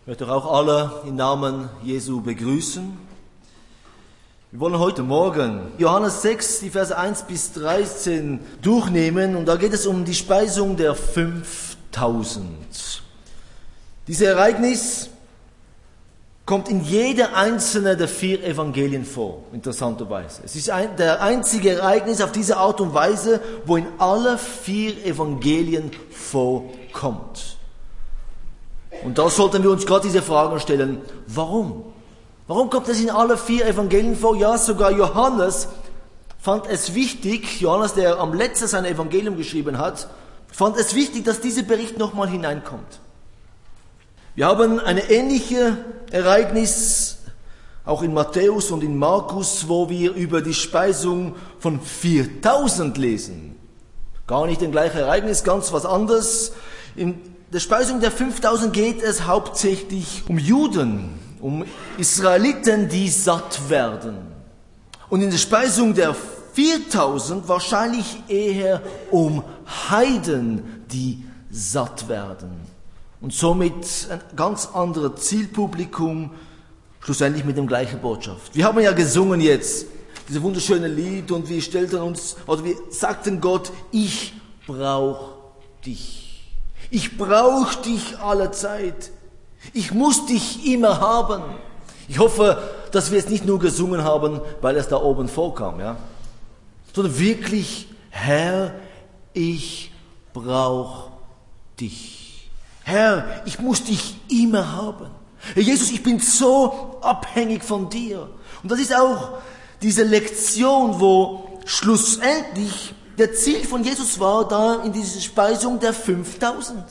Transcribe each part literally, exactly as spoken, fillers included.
Ich möchte auch alle im Namen Jesu begrüßen. Wir wollen heute Morgen Johannes sechs, die Verse eins bis dreizehn durchnehmen und da geht es um die Speisung der fünftausend. Dieses Ereignis kommt in jeder einzelnen der vier Evangelien vor, interessanterweise. Es ist ein, der einzige Ereignis auf diese Art und Weise, wo in alle vier Evangelien vorkommt. Und da sollten wir uns gerade diese Fragen stellen, warum? Warum kommt es in alle vier Evangelien vor? Ja, sogar Johannes fand es wichtig, Johannes, der am letzten sein Evangelium geschrieben hat, fand es wichtig, dass dieser Bericht nochmal hineinkommt. Wir haben ein ähnliches Ereignis auch in Matthäus und in Markus, wo wir über die Speisung von viertausend lesen. Gar nicht das gleiche Ereignis, ganz was anderes. In der Speisung der fünftausend geht es hauptsächlich um Juden, um Israeliten, die satt werden. Und in der Speisung der viertausend wahrscheinlich eher um Heiden, die satt werden. Und somit ein ganz anderes Zielpublikum, schlussendlich mit der gleichen Botschaft. Wir haben ja gesungen jetzt, dieses wunderschöne Lied, und wir stellten uns, oder wir sagten Gott, ich brauche dich. Ich brauche dich alle Zeit. Ich muss dich immer haben. Ich hoffe, dass wir es nicht nur gesungen haben, weil es da oben vorkam, ja, sondern wirklich, Herr, ich brauche dich. Herr, ich muss dich immer haben. Herr Jesus, ich bin so abhängig von dir. Und das ist auch diese Lektion, wo schlussendlich der Ziel von Jesus war, da in dieser Speisung der fünftausend.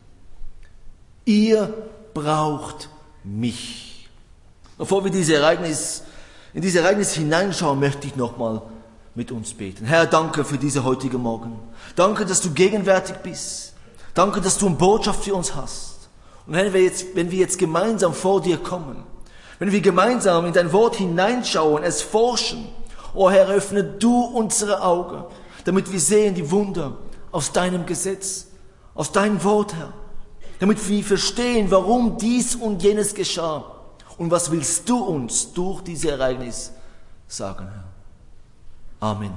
Ihr braucht mich. Bevor wir dieses Ereignis, in dieses Ereignis hineinschauen, möchte ich nochmal mit uns beten. Herr, danke für diese heutige Morgen. Danke, dass du gegenwärtig bist. Danke, dass du eine Botschaft für uns hast. Und wenn wir jetzt, wenn wir jetzt gemeinsam vor dir kommen, wenn wir gemeinsam in dein Wort hineinschauen, es forschen, oh Herr, öffne du unsere Augen, damit wir sehen die Wunder aus deinem Gesetz, aus deinem Wort, Herr. Damit wir verstehen, warum dies und jenes geschah. Und was willst du uns durch dieses Ereignis sagen, Herr? Amen.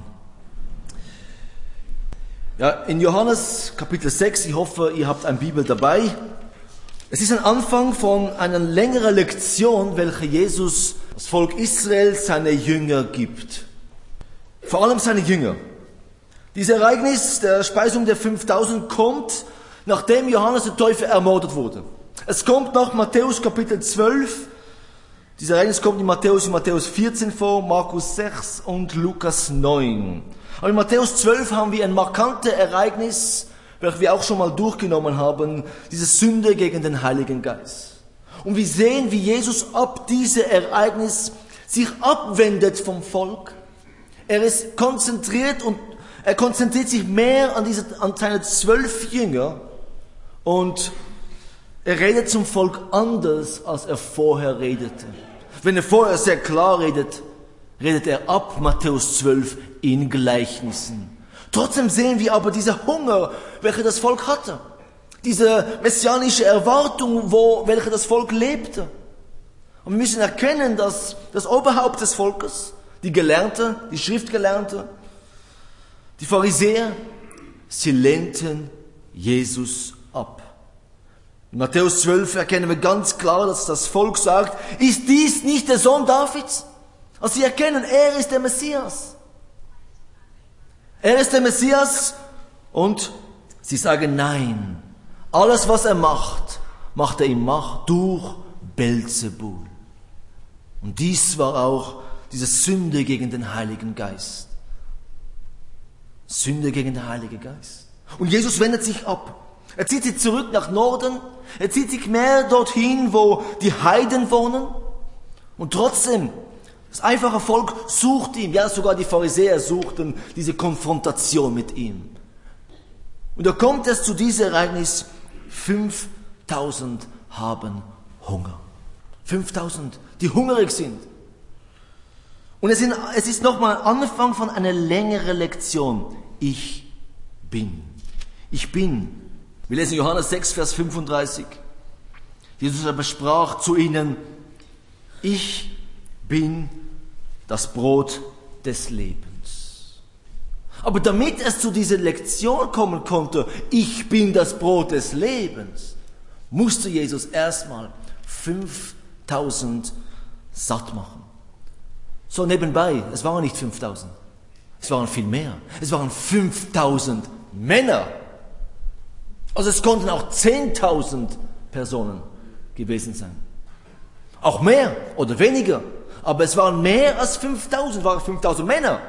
Ja, in Johannes Kapitel sechs, ich hoffe, ihr habt eine Bibel dabei. Es ist ein Anfang von einer längeren Lektion, welche Jesus das Volk Israel seine Jünger gibt. Vor allem seine Jünger. Dieses Ereignis der Speisung der fünftausend kommt, nachdem Johannes der Täufer ermordet wurde. Es kommt nach Matthäus Kapitel zwölf. Dieses Ereignis kommt in Matthäus, in Matthäus vierzehn vor, Markus sechs und Lukas neun. Aber in Matthäus zwölf haben wir ein markantes Ereignis, welches wir auch schon mal durchgenommen haben, diese Sünde gegen den Heiligen Geist. Und wir sehen, wie Jesus ab diesem Ereignis sich abwendet vom Volk. Er ist konzentriert und er konzentriert sich mehr an, diese, an seine zwölf Jünger und er redet zum Volk anders, als er vorher redete. Wenn er vorher sehr klar redet, redet er ab Matthäus zwölf in Gleichnissen. Trotzdem sehen wir aber diese Hunger, welche das Volk hatte. Diese messianische Erwartung, wo, welche das Volk lebte. Und wir müssen erkennen, dass das Oberhaupt des Volkes, die Gelernte, die Schriftgelernte, die Pharisäer, sie lehnten Jesus ab. In Matthäus zwölf erkennen wir ganz klar, dass das Volk sagt, ist dies nicht der Sohn Davids? Also sie erkennen, er ist der Messias. Er ist der Messias und sie sagen nein. Alles, was er macht, macht er in Macht durch Belzebul. Und dies war auch diese Sünde gegen den Heiligen Geist. Sünde gegen den Heiligen Geist. Und Jesus wendet sich ab. Er zieht sich zurück nach Norden. Er zieht sich mehr dorthin, wo die Heiden wohnen. Und trotzdem, das einfache Volk sucht ihn. Ja, sogar die Pharisäer suchten diese Konfrontation mit ihm. Und da kommt es zu diesem Ereignis. fünftausend haben Hunger. fünftausend, die hungrig sind. Und es ist nochmal Anfang von einer längeren Lektion. Ich bin. Ich bin. Wir lesen Johannes sechs, Vers fünfunddreißig. Jesus aber sprach zu ihnen, ich bin das Brot des Lebens. Aber damit es zu dieser Lektion kommen konnte, ich bin das Brot des Lebens, musste Jesus erstmal fünftausend satt machen. So nebenbei, es waren nicht fünftausend, es waren viel mehr. Es waren fünftausend Männer. Also es konnten auch zehntausend Personen gewesen sein. Auch mehr oder weniger. Aber es waren mehr als fünftausend, waren fünftausend Männer.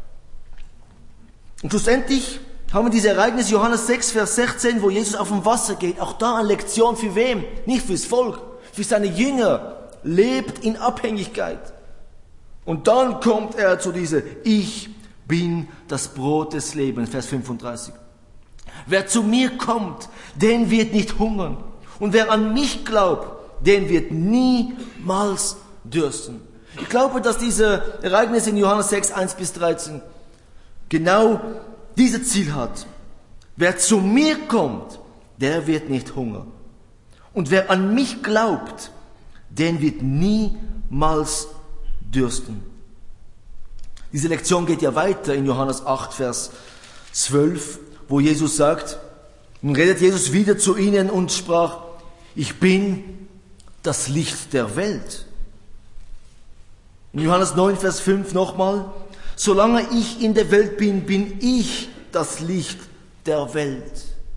Und schlussendlich haben wir dieses Ereignis Johannes sechs, Vers sechzehn, wo Jesus auf dem Wasser geht. Auch da eine Lektion für wem? Nicht fürs Volk, für seine Jünger. Lebt in Abhängigkeit. Und dann kommt er zu dieser Ich bin das Brot des Lebens, Vers fünfunddreißig. Wer zu mir kommt, den wird nicht hungern. Und wer an mich glaubt, den wird niemals dürsten. Ich glaube, dass diese Ereignisse in Johannes sechs, eins bis dreizehn genau dieses Ziel hat. Wer zu mir kommt, der wird nicht hungern. Und wer an mich glaubt, den wird niemals dürsten. Diese Lektion geht ja weiter in Johannes acht, Vers zwölf, wo Jesus sagt, nun redet Jesus wieder zu ihnen und sprach, ich bin das Licht der Welt. In Johannes neun, Vers fünf nochmal, solange ich in der Welt bin, bin ich das Licht der Welt.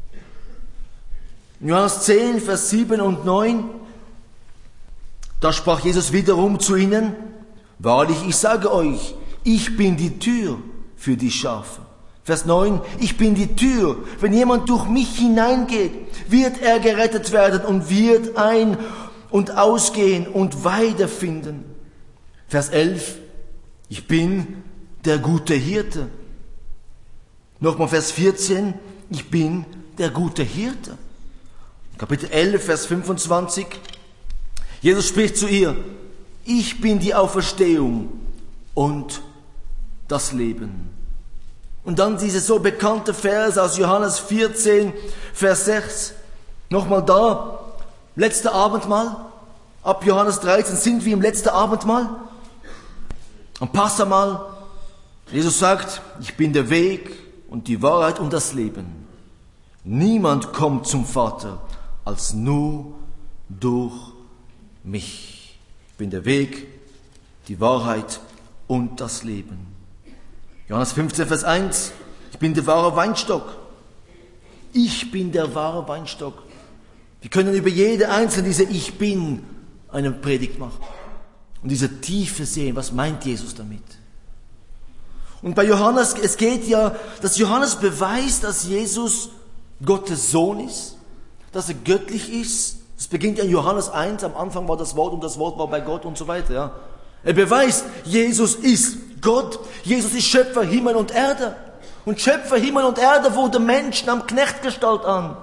In Johannes zehn, Vers sieben und neun, da sprach Jesus wiederum zu ihnen, wahrlich, ich sage euch, ich bin die Tür für die Schafe. Vers neun, ich bin die Tür. Wenn jemand durch mich hineingeht, wird er gerettet werden und wird ein- und ausgehen und Weide finden. Vers elf, ich bin der gute Hirte. Nochmal Vers vierzehn, ich bin der gute Hirte. Kapitel elf, Vers fünfundzwanzig, Jesus spricht zu ihr, ich bin die Auferstehung und das Leben. Und dann diese so bekannte Vers aus Johannes vierzehn, Vers sechs. Nochmal da, letzte Abendmahl. Ab Johannes dreizehn sind wir im letzten Abendmahl. Am Passamal. Jesus sagt, ich bin der Weg und die Wahrheit und das Leben. Niemand kommt zum Vater als nur durch mich. Ich bin der Weg, die Wahrheit und das Leben. Johannes fünfzehn, Vers eins. Ich bin der wahre Weinstock. Ich bin der wahre Weinstock. Wir können über jede einzelne diese Ich bin eine Predigt machen. Und diese Tiefe sehen, was meint Jesus damit? Und bei Johannes, es geht ja, dass Johannes beweist, dass Jesus Gottes Sohn ist, dass er göttlich ist. Das beginnt ja in Johannes eins, am Anfang war das Wort und das Wort war bei Gott und so weiter. Ja. Er beweist, Jesus ist Gott, Jesus ist Schöpfer Himmel und Erde. Und Schöpfer Himmel und Erde wurde Menschen am Knechtgestalt an.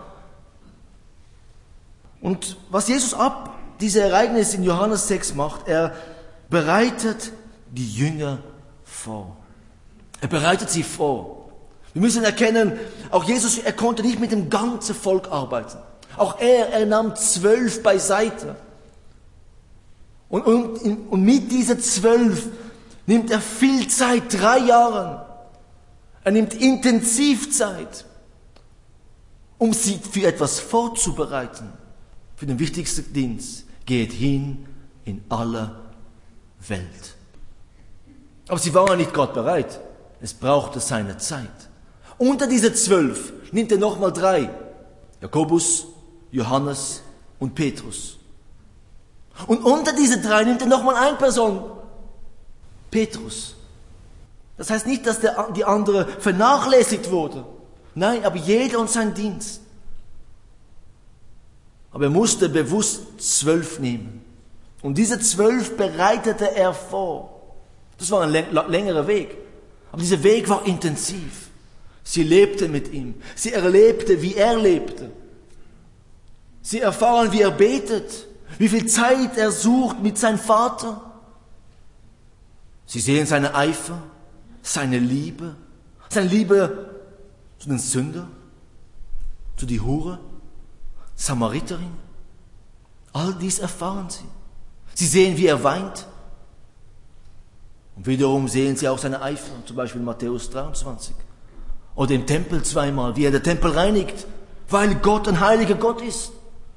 Und was Jesus ab diese Ereignis in Johannes sechs macht, er bereitet die Jünger vor. Er bereitet sie vor. Wir müssen erkennen, auch Jesus, er konnte nicht mit dem ganzen Volk arbeiten. Auch er, er nahm zwölf beiseite. Und, und, und mit diesen zwölf nimmt er viel Zeit, drei Jahre. Er nimmt Intensivzeit, um sie für etwas vorzubereiten. Für den wichtigsten Dienst. Geht hin in alle Welt. Aber sie waren nicht Gott bereit. Es brauchte seine Zeit. Unter diese zwölf nimmt er nochmal drei. Jakobus, Johannes und Petrus. Und unter diese drei nimmt er nochmal eine Person. Petrus. Das heißt nicht, dass der, die andere vernachlässigt wurde. Nein, aber jeder und sein Dienst. Aber er musste bewusst zwölf nehmen. Und diese zwölf bereitete er vor. Das war ein längerer Weg. Aber dieser Weg war intensiv. Sie lebte mit ihm. Sie erlebte, wie er lebte. Sie erfahren, wie er betet. Wie viel Zeit er sucht mit seinem Vater. Sie sehen seine Eifer, seine Liebe. Seine Liebe zu den Sündern, zu die Hure, Samariterin. All dies erfahren sie. Sie sehen, wie er weint. Und wiederum sehen sie auch seine Eifer, zum Beispiel in Matthäus dreiundzwanzig. Oder im Tempel zweimal, wie er den Tempel reinigt, weil Gott ein heiliger Gott ist.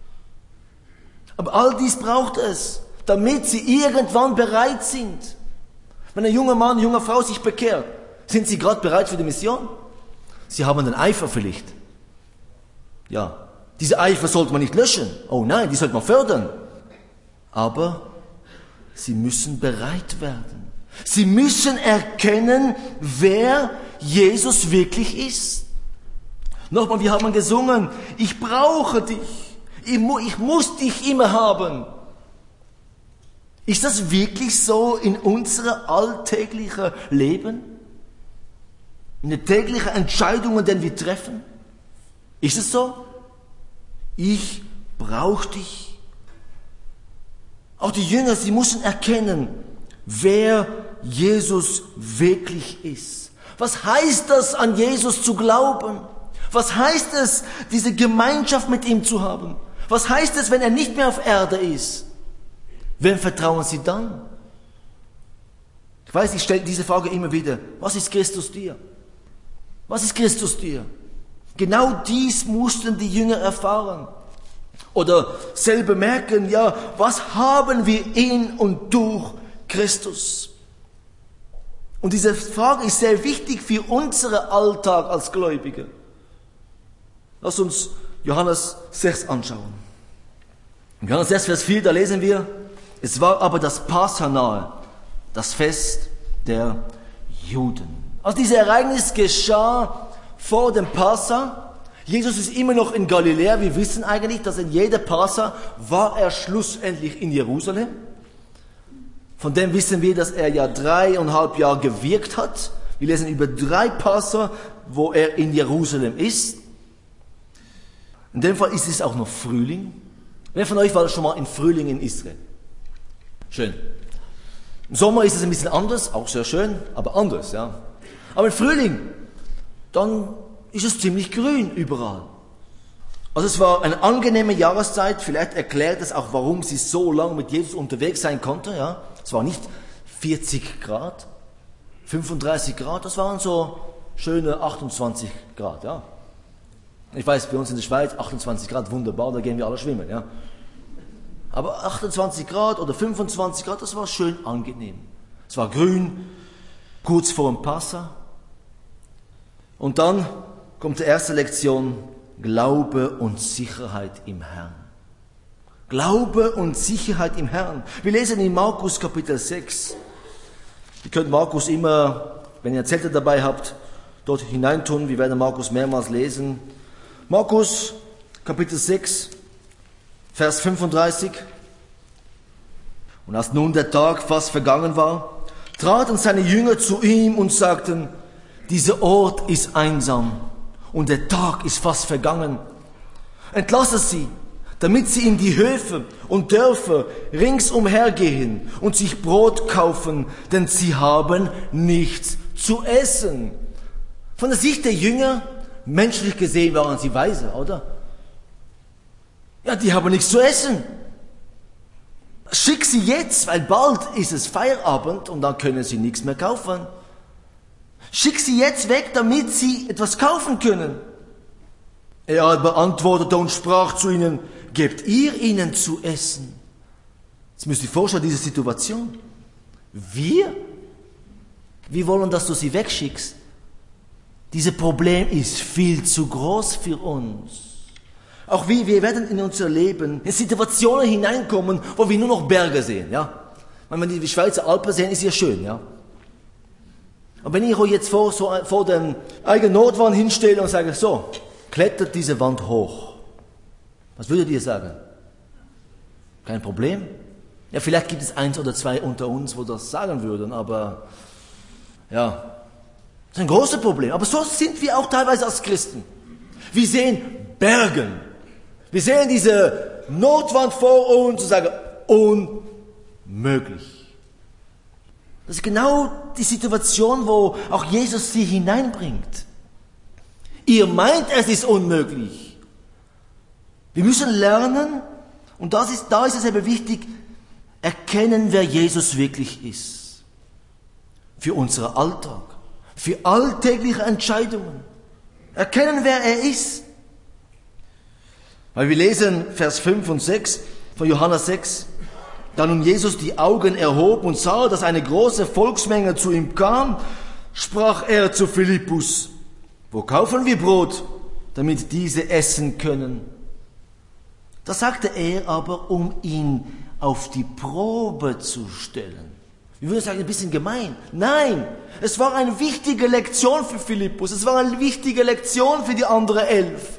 Aber all dies braucht es, damit sie irgendwann bereit sind. Wenn ein junger Mann, eine junge Frau sich bekehrt, sind sie gerade bereit für die Mission? Sie haben den Eifer vielleicht. Ja, diese Eifer sollte man nicht löschen. Oh nein, die sollte man fördern. Aber sie müssen bereit werden. Sie müssen erkennen, wer Jesus wirklich ist. Nochmal, wir haben gesungen, ich brauche dich. Ich, mu- ich muss dich immer haben. Ist das wirklich so in unserem alltäglichen Leben? In den täglichen Entscheidungen, die wir treffen? Ist es so? Ich brauche dich. Auch die Jünger, sie müssen erkennen, wer Jesus wirklich ist. Was heißt das, an Jesus zu glauben? Was heißt es, diese Gemeinschaft mit ihm zu haben? Was heißt es, wenn er nicht mehr auf Erde ist? Wem vertrauen sie dann? Ich weiß, ich stelle diese Frage immer wieder. Was ist Christus dir? Was ist Christus dir? Genau dies mussten die Jünger erfahren. Oder selber merken, ja, was haben wir in und durch Christus? Und diese Frage ist sehr wichtig für unseren Alltag als Gläubige. Lass uns Johannes sechs anschauen. In Johannes sechs, Vers vier, da lesen wir, es war aber das Passa nahe, das Fest der Juden. Also dieses Ereignis geschah vor dem Passa. Jesus ist immer noch in Galiläa. Wir wissen eigentlich, dass in jeder Passa war er schlussendlich in Jerusalem. Von dem wissen wir, dass er ja dreieinhalb Jahre gewirkt hat. Wir lesen über drei Passa, wo er in Jerusalem ist. In dem Fall ist es auch noch Frühling. Wer von euch war schon mal im Frühling in Israel? Schön. Im Sommer ist es ein bisschen anders, auch sehr schön, aber anders, ja. Aber im Frühling, dann ist es ziemlich grün überall. Also es war eine angenehme Jahreszeit. Vielleicht erklärt es auch, warum sie so lange mit Jesus unterwegs sein konnte, ja. Es war nicht vierzig Grad, fünfunddreißig Grad, das waren so schöne achtundzwanzig Grad, ja. Ich weiß, bei uns in der Schweiz, achtundzwanzig Grad, wunderbar, da gehen wir alle schwimmen, ja. Aber achtundzwanzig Grad oder fünfundzwanzig Grad, das war schön angenehm. Es war grün, kurz vor dem Passa. Und dann kommt die erste Lektion, Glaube und Sicherheit im Herrn. Glaube und Sicherheit im Herrn. Wir lesen in Markus Kapitel sechs. Ihr könnt Markus immer, wenn ihr eine Zettel dabei habt, dort hineintun. Wir werden Markus mehrmals lesen. Markus Kapitel sechs, Vers fünfunddreißig. Und als nun der Tag fast vergangen war, traten seine Jünger zu ihm und sagten, dieser Ort ist einsam und der Tag ist fast vergangen. Entlasse sie, damit sie in die Höfe und Dörfer ringsumher gehen und sich Brot kaufen, denn sie haben nichts zu essen. Von der Sicht der Jünger, menschlich gesehen waren sie weise, oder? Ja, die haben nichts zu essen. Schick sie jetzt, weil bald ist es Feierabend und dann können sie nichts mehr kaufen. Schick sie jetzt weg, damit sie etwas kaufen können. Er aber antwortete und sprach zu ihnen, gebt ihr ihnen zu essen. Jetzt müsst ihr euch vorstellen, diese Situation. Wir? Wir wollen, dass du sie wegschickst. Dieses Problem ist viel zu groß für uns. Auch wir, wir werden in unser Leben in Situationen hineinkommen, wo wir nur noch Berge sehen, ja. Wenn wir die Schweizer Alpen sehen, ist ja schön, ja. Aber wenn ich euch jetzt vor, so, vor dem eigenen Nordwand hinstelle und sage, so, klettert diese Wand hoch. Was würdet ihr sagen? Kein Problem? Ja, vielleicht gibt es eins oder zwei unter uns, wo das sagen würden, aber, ja. Das ist ein großes Problem. Aber so sind wir auch teilweise als Christen. Wir sehen Bergen. Wir sehen diese Nordwand vor uns und sagen, unmöglich. Das ist genau die Situation, wo auch Jesus sie hineinbringt. Ihr meint, es ist unmöglich. Wir müssen lernen, Und das ist, da ist es eben wichtig, erkennen, wer Jesus wirklich ist. Für unseren Alltag, für alltägliche Entscheidungen. Erkennen, wer er ist. Weil wir lesen Vers fünf und sechs von Johannes sechs. Da nun Jesus die Augen erhob und sah, dass eine große Volksmenge zu ihm kam, sprach er zu Philippus: Wo kaufen wir Brot, damit diese essen können? Das sagte er aber, um ihn auf die Probe zu stellen. Ich würde sagen, ein bisschen gemein. Nein, es war eine wichtige Lektion für Philippus. Es war eine wichtige Lektion für die anderen elf.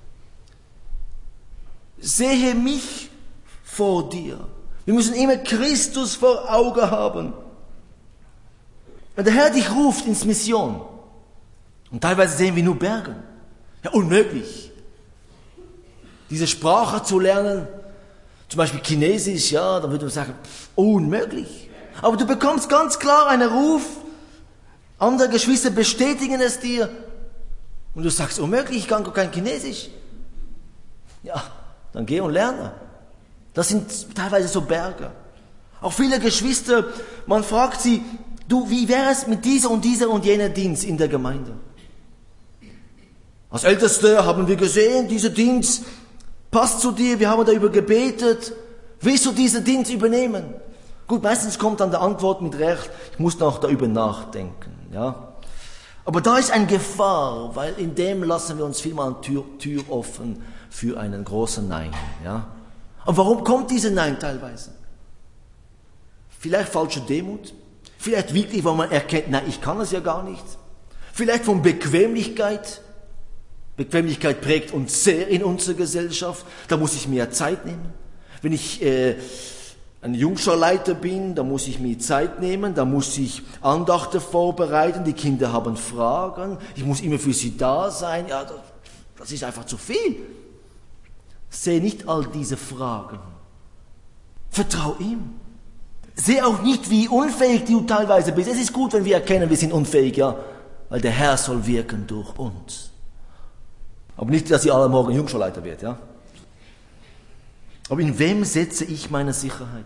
Sehe mich vor dir. Wir müssen immer Christus vor Augen haben. Wenn der Herr dich ruft ins Mission, und teilweise sehen wir nur Berge, ja, unmöglich. Diese Sprache zu lernen, zum Beispiel Chinesisch, ja, dann würde man sagen, pff, unmöglich. Aber du bekommst ganz klar einen Ruf, andere Geschwister bestätigen es dir, und du sagst, unmöglich, ich kann gar kein Chinesisch. Ja, dann geh und lerne. Das sind teilweise so Berge. Auch viele Geschwister, man fragt sie, du, wie wäre es mit dieser und dieser und jener Dienst in der Gemeinde? Als Älteste haben wir gesehen, dieser Dienst passt zu dir, wir haben darüber gebetet. Willst du diesen Dienst übernehmen? Gut, meistens kommt dann die Antwort mit Recht, ich muss noch darüber nachdenken. Ja. Aber da ist eine Gefahr, weil in dem lassen wir uns vielmal eine Tür, Tür offen für einen großen Nein. Ja. Und warum kommt dieser Nein teilweise? Vielleicht falsche Demut, vielleicht wirklich, weil man erkennt, nein, ich kann es ja gar nicht. Vielleicht von Bequemlichkeit. Bequemlichkeit prägt uns sehr in unserer Gesellschaft. Da muss ich mir Zeit nehmen. Wenn ich äh, ein Jungscharleiter bin, da muss ich mir Zeit nehmen, da muss ich Andachten vorbereiten, die Kinder haben Fragen, ich muss immer für sie da sein. Ja, das, das ist einfach zu viel. Sehe nicht all diese Fragen. Vertrau ihm. Sehe auch nicht, wie unfähig du teilweise bist. Es ist gut, wenn wir erkennen, wir sind unfähig, ja, weil der Herr soll wirken durch uns. Aber nicht, dass ihr alle morgen Jungschulleiter wird, ja. Aber in wem setze ich meine Sicherheit?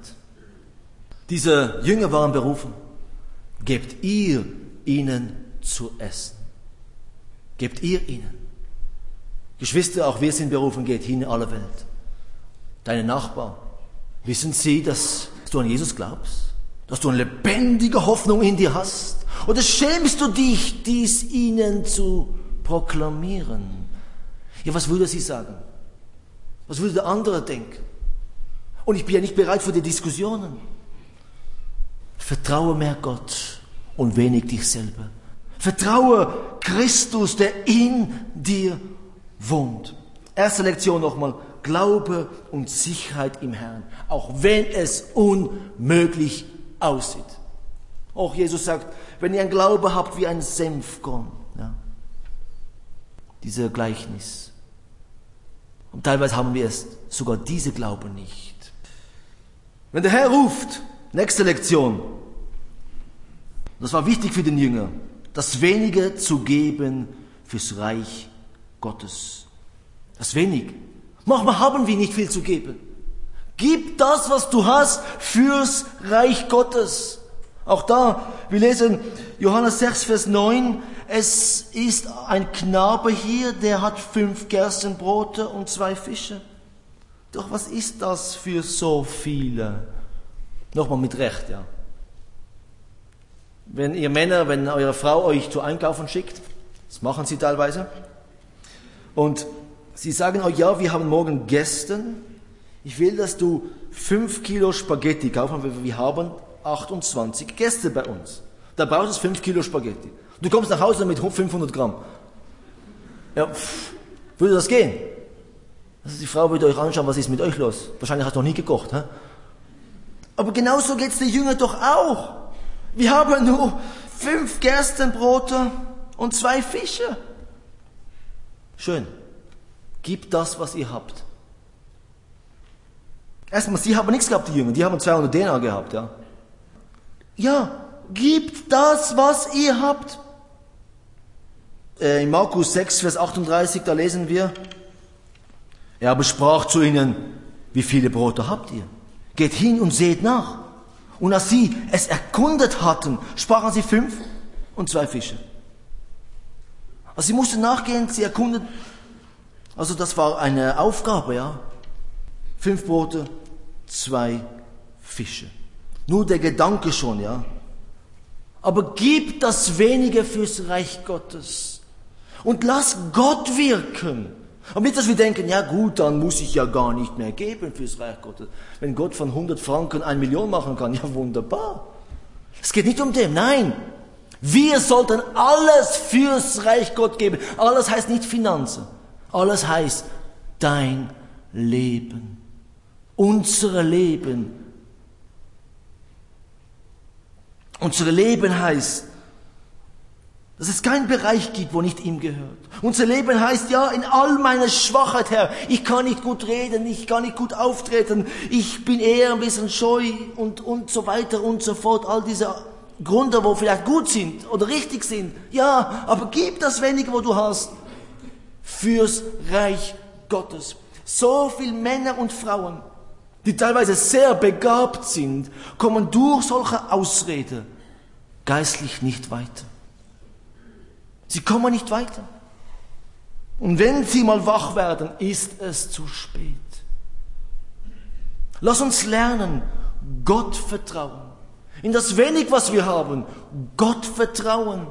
Diese Jünger waren berufen. Gebt ihr ihnen zu essen. Gebt ihr ihnen. Geschwister, auch wir sind berufen, geht hin in alle Welt. Deine Nachbarn, wissen sie, dass du an Jesus glaubst? Dass du eine lebendige Hoffnung in dir hast? Oder schämst du dich, dies ihnen zu proklamieren? Ja, was würde sie sagen? Was würde der andere denken? Und ich bin ja nicht bereit für die Diskussionen. Vertraue mehr Gott und wenig dich selber. Vertraue Christus, der in dir wohnt. Erste Lektion nochmal. Glaube und Sicherheit im Herrn. Auch wenn es unmöglich aussieht. Auch Jesus sagt, wenn ihr einen Glaube habt wie ein Senfkorn. Ja. Dieser Gleichnis. Und teilweise haben wir es, sogar diese Glaube nicht. Wenn der Herr ruft, nächste Lektion. Das war wichtig für den Jünger. Das Wenige zu geben fürs Reich Gottes. Das wenig. Manchmal haben wir nicht viel zu geben. Gib das, was du hast, fürs Reich Gottes. Auch da, wir lesen Johannes sechs, Vers neun. Es ist ein Knabe hier, der hat fünf Gerstenbrote und zwei Fische. Doch was ist das für so viele? Nochmal mit Recht, ja. Wenn ihr Männer, wenn eure Frau euch zu einkaufen schickt, das machen sie teilweise, und sie sagen euch, ja, wir haben morgen Gäste, ich will, dass du fünf Kilo Spaghetti kaufen, weil wir haben achtundzwanzig Gäste bei uns. Da brauchst du fünf Kilo Spaghetti. Du kommst nach Hause mit fünfhundert Gramm. Ja, pff, würde das gehen? Also die Frau würde euch anschauen, was ist mit euch los? Wahrscheinlich hast du noch nie gekocht. Hä? Aber genauso geht es den Jüngern doch auch. Wir haben nur fünf Gerstenbrote und zwei Fische. Schön. Gib das, was ihr habt. Erstmal, sie haben nichts gehabt, die Jünger. Die haben zweihundert Denar gehabt, ja. Ja, gebt das, was ihr habt. Äh, in Markus sechs, Vers achtunddreißig, da lesen wir, er aber sprach zu ihnen, wie viele Brote habt ihr? Geht hin und seht nach. Und als sie es erkundet hatten, sprachen sie fünf und zwei Fische. Also sie mussten nachgehen, sie erkunden. Also das war eine Aufgabe, ja. Fünf Brote, zwei Fische. Nur der Gedanke schon, ja. Aber gib das Wenige fürs Reich Gottes. Und lass Gott wirken. Aber nicht, dass wir denken, ja gut, dann muss ich ja gar nicht mehr geben fürs Reich Gottes. Wenn Gott von hundert Franken eine Million machen kann, ja wunderbar. Es geht nicht um dem, nein. Wir sollten alles fürs Reich Gott geben. Alles heißt nicht Finanzen. Alles heißt dein Leben. Unser Leben. Unser Leben heißt, dass es keinen Bereich gibt, wo nicht ihm gehört. Unser Leben heißt, ja, in all meiner Schwachheit, Herr, ich kann nicht gut reden, ich kann nicht gut auftreten, ich bin eher ein bisschen scheu und, und so weiter und so fort. All diese Gründe, wo vielleicht gut sind oder richtig sind. Ja, aber gib das Wenige, wo du hast, fürs Reich Gottes. So viele Männer und Frauen, die teilweise sehr begabt sind, kommen durch solche Ausreden geistlich nicht weiter. Sie kommen nicht weiter. Und wenn sie mal wach werden, ist es zu spät. Lass uns lernen, Gott vertrauen. In das wenig, was wir haben, Gott vertrauen.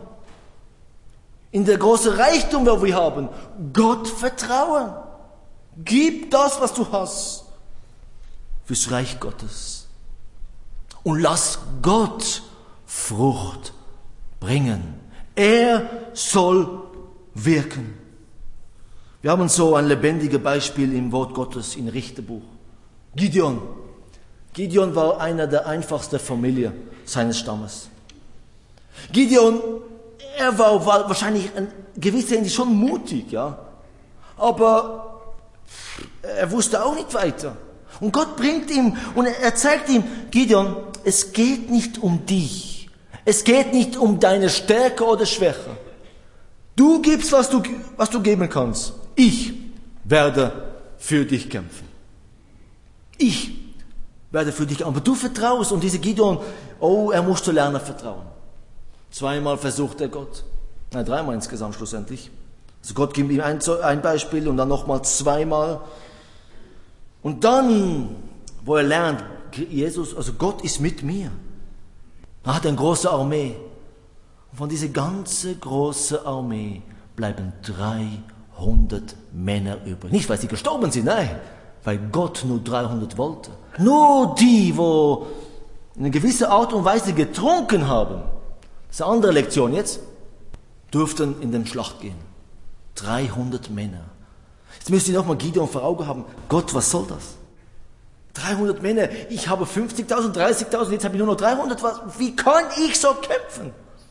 In der großen Reichtum, wo wir haben, Gott vertrauen. Gib das, was du hast, fürs Reich Gottes. Und lass Gott Frucht bringen. Er soll wirken. Wir haben so ein lebendiges Beispiel im Wort Gottes, im Richterbuch. Gideon. Gideon war einer der einfachsten Familien seines Stammes. Gideon, er war wahrscheinlich in gewisser Hinsicht schon mutig, ja. Aber er wusste auch nicht weiter. Und Gott bringt ihm und er zeigt ihm, Gideon, es geht nicht um dich. Es geht nicht um deine Stärke oder Schwäche. Du gibst, was du, was du geben kannst. Ich werde für dich kämpfen. Ich werde für dich kämpfen. Aber du vertraust. Und dieser Gideon, oh, er musste lernen vertrauen. Zweimal versucht er Gott. Nein, dreimal insgesamt schlussendlich. Also Gott gibt ihm ein, ein Beispiel und dann nochmal zweimal. Und dann, wo er lernt, Jesus, also Gott ist mit mir. Er hat eine große Armee. Und von dieser ganzen großen Armee bleiben dreihundert Männer übrig. Nicht, weil sie gestorben sind, nein. Weil Gott nur dreihundert wollte. Nur die, wo in einer gewissen Art und Weise getrunken haben, das ist eine andere Lektion jetzt, durften in den Schlacht gehen. dreihundert Männer. Jetzt müsst ihr nochmal Gideon vor Augen haben. Gott, was soll das? dreihundert Männer, ich habe fünfzigtausend, dreißigtausend, jetzt habe ich nur noch dreihundert. Was? Wie kann ich so kämpfen?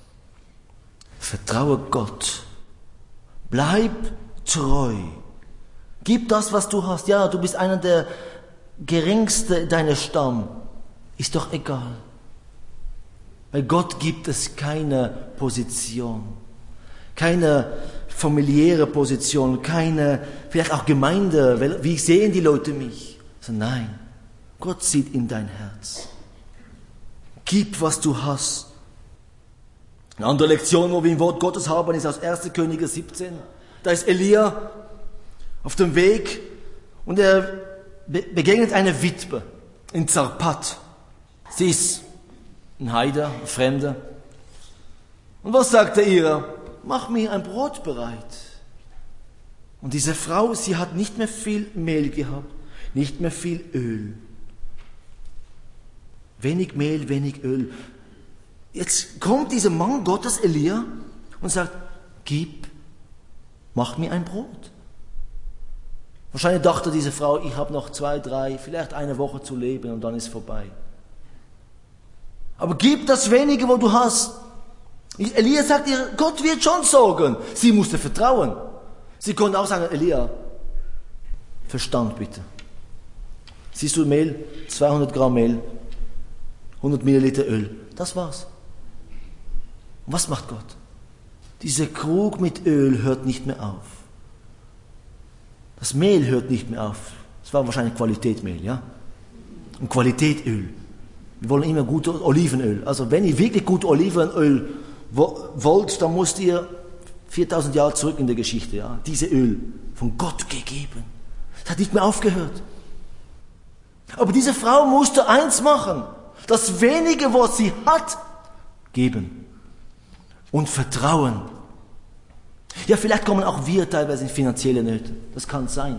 Vertraue Gott. Bleib treu. Gib das, was du hast. Ja, du bist einer der geringsten deiner Stamm. Ist doch egal. Bei Gott gibt es keine Position. Keine familiäre Position. Keine, vielleicht auch Gemeinde. Wie sehen die Leute mich? Also nein. Gott sieht in dein Herz. Gib, was du hast. Eine andere Lektion, wo wir im Wort Gottes haben, ist aus erster Könige siebzehn. Da ist Elia auf dem Weg und er begegnet eine Witwe in Zarpat. Sie ist ein Heider, ein Fremder. Und was sagt er ihr? Mach mir ein Brot bereit. Und diese Frau, sie hat nicht mehr viel Mehl gehabt, nicht mehr viel Öl. Wenig Mehl, wenig Öl. Jetzt kommt dieser Mann Gottes, Elia, und sagt, gib, mach mir ein Brot. Wahrscheinlich dachte diese Frau, ich habe noch zwei, drei, vielleicht eine Woche zu leben und dann ist vorbei. Aber gib das Wenige, wo du hast. Elia sagt ihr, Gott wird schon sorgen. Sie musste vertrauen. Sie konnte auch sagen, Elia, Verstand bitte. Siehst du Mehl? zweihundert Gramm Mehl, hundert Milliliter Öl. Das war's. Und was macht Gott? Dieser Krug mit Öl hört nicht mehr auf. Das Mehl hört nicht mehr auf Das war wahrscheinlich Qualitätmehl, ja? Und Qualitätöl. Wir wollen immer gutes Olivenöl. Also wenn ihr wirklich gutes Olivenöl wollt, dann müsst ihr viertausend Jahre zurück in der Geschichte, ja? Diese Öl von Gott gegeben. Das hat nicht mehr aufgehört. Aber diese Frau musste eins machen. Das wenige, was sie hat, geben. Und vertrauen. Ja, vielleicht kommen auch wir teilweise in finanzielle Nöte. Das kann sein.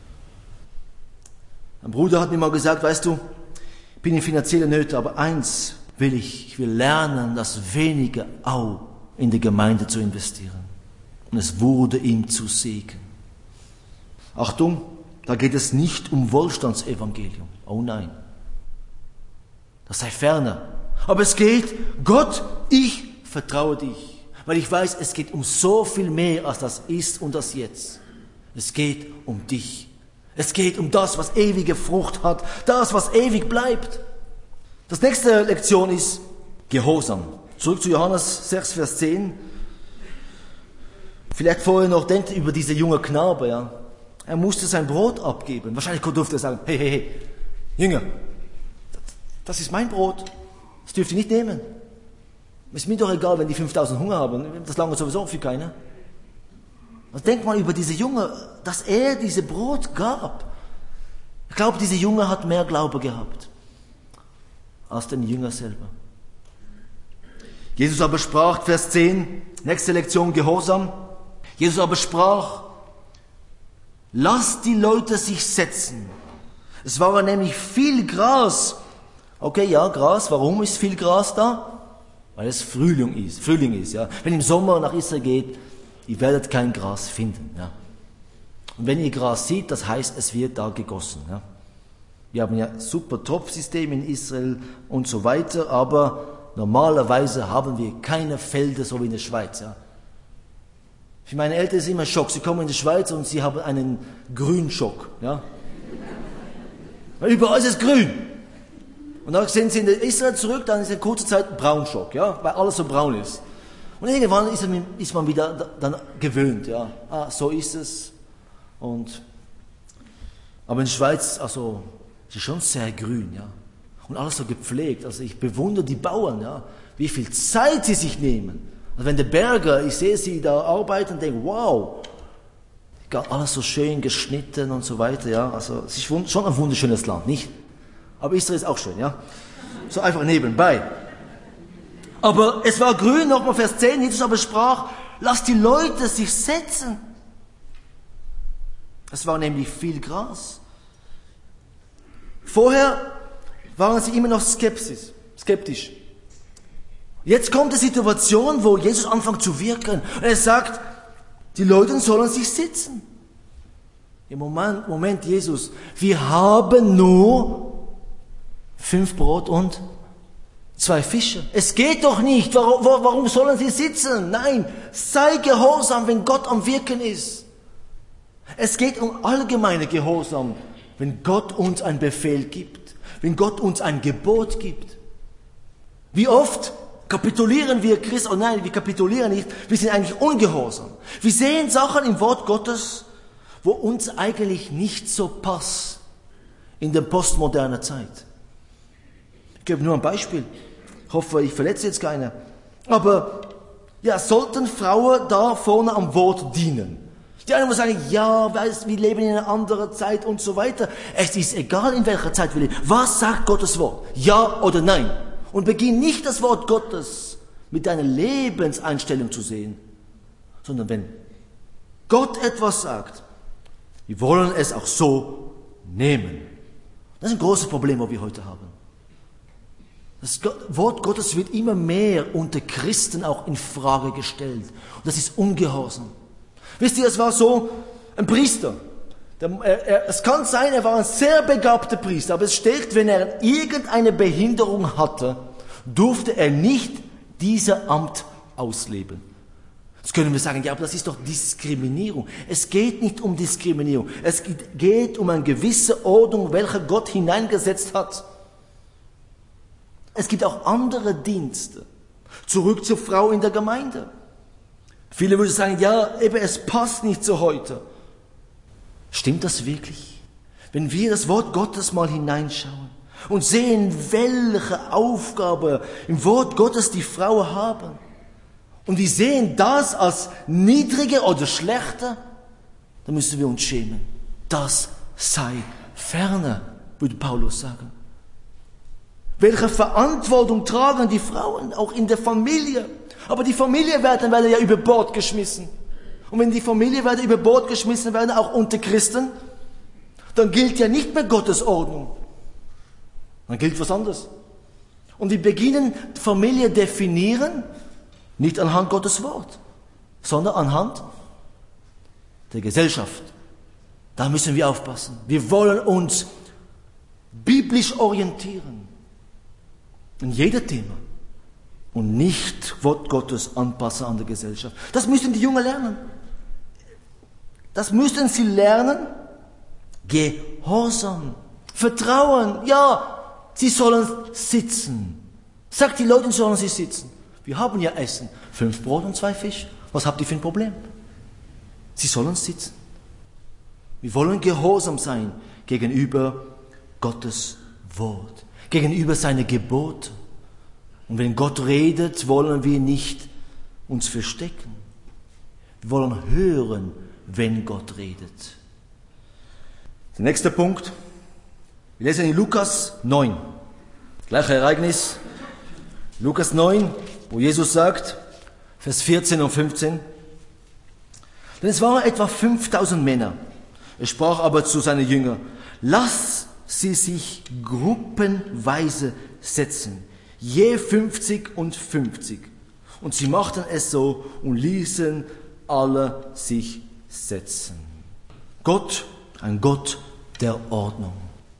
Ein Bruder hat mir mal gesagt, weißt du, ich bin in finanzielle Nöte, aber eins will ich. Ich will lernen, das wenige auch in die Gemeinde zu investieren. Und es wurde ihm zu Segen. Achtung, da geht es nicht um Wohlstandsevangelium. Oh nein. Das sei ferner. Aber es geht, Gott, ich vertraue dich. Weil ich weiß, es geht um so viel mehr als das Ist und das Jetzt. Es geht um dich. Es geht um das, was ewige Frucht hat. Das, was ewig bleibt. Das nächste Lektion ist Gehorsam. Zurück zu Johannes sechs, Vers zehn. Vielleicht vorher noch denkt über diese junge Knabe, ja. Er musste sein Brot abgeben. Wahrscheinlich durfte er sagen, hey, hey, hey, Jünger, das ist mein Brot. Das dürft ihr nicht nehmen. Ist mir doch egal, wenn die fünftausend Hunger haben. Das lange sowieso für keiner. Was denkt man über diese Junge, dass er diese Brot gab? Ich glaube, diese Junge hat mehr Glaube gehabt als den Jünger selber. Jesus aber sprach, Vers zehn, nächste Lektion, Gehorsam. Jesus aber sprach, lasst die Leute sich setzen. Es war nämlich viel Gras. Okay, ja, Gras. Warum ist viel Gras da? Weil es Frühling ist. Frühling ist, ja. Wenn im Sommer nach Israel geht, ihr werdet kein Gras finden, ja. Und wenn ihr Gras seht, das heißt, es wird da gegossen, ja. Wir haben ja super Tropfsystem in Israel und so weiter, aber normalerweise haben wir keine Felder, so wie in der Schweiz, ja. Für meine Eltern ist es immer ein Schock. Sie kommen in die Schweiz und sie haben einen Grünschock, ja. Weil überall ist es grün. Und dann sind sie in Israel zurück, dann ist in kurzer Zeit Braunschock, ja, weil alles so braun ist. Und irgendwann ist, ist man wieder dann gewöhnt, ja. Ah, so ist es. Und, aber in der Schweiz, also, es ist schon sehr grün, ja. Und alles so gepflegt. Also ich bewundere die Bauern, ja, wie viel Zeit sie sich nehmen. Also wenn der Berger, ich sehe sie da arbeiten und denke, wow, alles so schön geschnitten und so weiter, ja. Also es ist schon ein wunderschönes Land, nicht? Aber Israel ist auch schön, ja. So einfach nebenbei. Aber es war grün, nochmal Vers zehn, Jesus aber sprach, lasst die Leute sich setzen. Es war nämlich viel Gras. Vorher waren sie immer noch skeptisch. skeptisch. Jetzt kommt die Situation, wo Jesus anfängt zu wirken. Und er sagt, die Leute sollen sich sitzen. Im Moment, Moment, Jesus, wir haben nur fünf Brot und zwei Fische. Es geht doch nicht. Warum, warum sollen sie sitzen? Nein, sei gehorsam, wenn Gott am Wirken ist. Es geht um allgemeine Gehorsam, wenn Gott uns einen Befehl gibt, wenn Gott uns ein Gebot gibt. Wie oft kapitulieren wir Christen? Oh nein, wir kapitulieren nicht. Wir sind eigentlich ungehorsam. Wir sehen Sachen im Wort Gottes, wo uns eigentlich nicht so passt in der postmodernen Zeit. Ich gebe nur ein Beispiel. Ich hoffe, ich verletze jetzt keiner. Aber, ja, sollten Frauen da vorne am Wort dienen? Die einen sagen, ja, wir leben in einer anderen Zeit und so weiter. Es ist egal, in welcher Zeit wir leben. Was sagt Gottes Wort? Ja oder nein? Und beginn nicht das Wort Gottes mit deiner Lebenseinstellung zu sehen, sondern wenn Gott etwas sagt, wir wollen es auch so nehmen. Das ist ein großes Problem, was wir heute haben. Das Wort Gottes wird immer mehr unter Christen auch in Frage gestellt. Und das ist Ungehorsam. Wisst ihr, es war so, ein Priester. Der, er, er, es kann sein, er war ein sehr begabter Priester, aber es steht, wenn er irgendeine Behinderung hatte, durfte er nicht dieses Amt ausleben. Jetzt können wir sagen, ja, aber das ist doch Diskriminierung. Es geht nicht um Diskriminierung. Es geht um eine gewisse Ordnung, welche Gott hineingesetzt hat. Es gibt auch andere Dienste. Zurück zur Frau in der Gemeinde. Viele würden sagen, ja, eben, es passt nicht zu heute. Stimmt das wirklich? wenn wir das Wort Gottes mal hineinschauen und sehen, welche Aufgabe im Wort Gottes die Frauen haben, und wir sehen das als niedriger oder schlechter, dann müssen wir uns schämen. Das sei ferne, würde Paulus sagen. Welche Verantwortung tragen die Frauen auch in der Familie? Aber die Familie werden, werden ja über Bord geschmissen. Und wenn die Familie werden über Bord geschmissen werden, auch unter Christen, dann gilt ja nicht mehr Gottes Ordnung. Dann gilt was anderes. Und wir beginnen Familie definieren, nicht anhand Gottes Wort, sondern anhand der Gesellschaft. Da müssen wir aufpassen. Wir wollen uns biblisch orientieren. In jedem Thema. Und nicht Wort Gottes anpassen an der Gesellschaft. Das müssen die Jungen lernen. Das müssen sie lernen. Gehorsam. Vertrauen. Ja, sie sollen sitzen. Sagt die Leute, sollen sie sitzen. Wir haben ja Essen. Fünf Brot und zwei Fisch. Was habt ihr für ein Problem? Sie sollen sitzen. Wir wollen gehorsam sein gegenüber Gottes Wort. Gegenüber seine Gebote. Und wenn Gott redet, wollen wir nicht uns verstecken. Wir wollen hören, wenn Gott redet. Der nächste Punkt. Wir lesen in Lukas neun. Gleiches Ereignis. Lukas neun, wo Jesus sagt, Vers vierzehn und fünfzehn. Denn es waren etwa fünftausend Männer. Er sprach aber zu seinen Jüngern, lasst sie sich gruppenweise setzen, je fünfzig und fünfzig. Und sie machten es so und ließen alle sich setzen. Gott, ein Gott der Ordnung.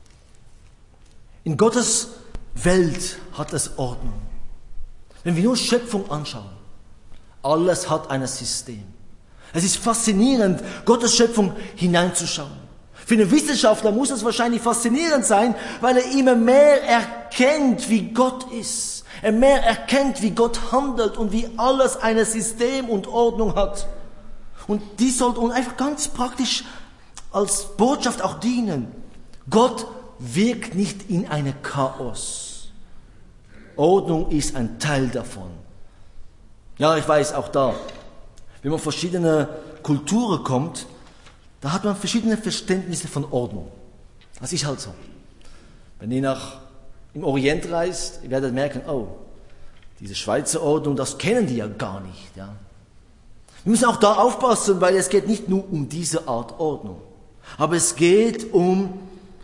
In Gottes Welt hat es Ordnung. Wenn wir nur Schöpfung anschauen, alles hat ein System. Es ist faszinierend, Gottes Schöpfung hineinzuschauen. Für einen Wissenschaftler muss es wahrscheinlich faszinierend sein, weil er immer mehr erkennt, wie Gott ist. Er mehr erkennt, wie Gott handelt und wie alles ein System und Ordnung hat. Und dies sollte uns einfach ganz praktisch als Botschaft auch dienen. Gott wirkt nicht in einem Chaos. Ordnung ist ein Teil davon. Ja, ich weiß, auch da, wenn man verschiedene Kulturen kommt, da hat man verschiedene Verständnisse von Ordnung. Das ist halt so. Wenn ihr nach im Orient reist, ihr werdet merken, oh, diese Schweizer Ordnung, das kennen die ja gar nicht. Ja. Wir müssen auch da aufpassen, weil es geht nicht nur um diese Art Ordnung. Aber es geht um,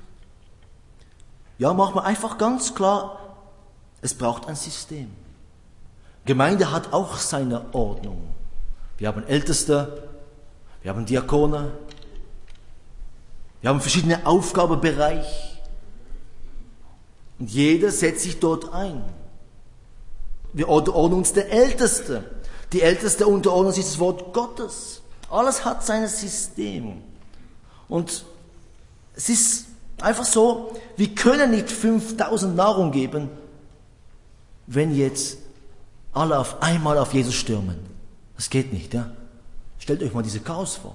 ja, machen wir einfach ganz klar, es braucht ein System. Gemeinde hat auch seine Ordnung. Wir haben Älteste, wir haben Diakone, wir haben verschiedene Aufgabenbereiche. Und jeder setzt sich dort ein. Wir ordnen uns der Älteste. Die Älteste unterordnen sich das Wort Gottes. Alles hat sein System. Und es ist einfach so, wir können nicht fünftausend Nahrung geben, wenn jetzt alle auf einmal auf Jesus stürmen. Das geht nicht, ja. Stellt euch mal diese Chaos vor.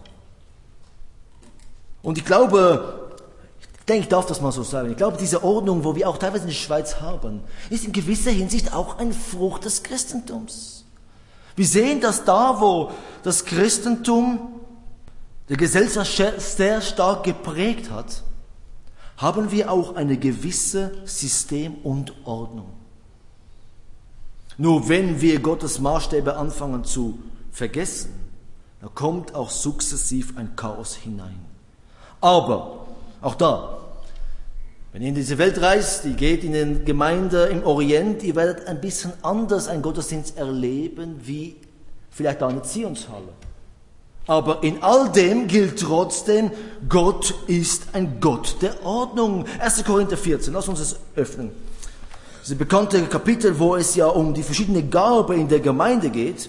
Und ich glaube, ich denke, ich darf das mal so sagen, ich glaube, diese Ordnung, wo wir auch teilweise in der Schweiz haben, ist in gewisser Hinsicht auch eine Frucht des Christentums. Wir sehen, dass da, wo das Christentum der Gesellschaft sehr stark geprägt hat, haben wir auch eine gewisse System und Ordnung. Nur wenn wir Gottes Maßstäbe anfangen zu vergessen, da kommt auch sukzessiv ein Chaos hinein. Aber, auch da, wenn ihr in diese Welt reist, ihr geht in eine Gemeinde im Orient, ihr werdet ein bisschen anders einen Gottesdienst erleben, wie vielleicht eine Zionshalle. Aber in all dem gilt trotzdem, Gott ist ein Gott der Ordnung. erster Korinther vierzehn, lass uns es öffnen. Das ist ein bekanntes Kapitel, wo es ja um die verschiedenen Gaben in der Gemeinde geht.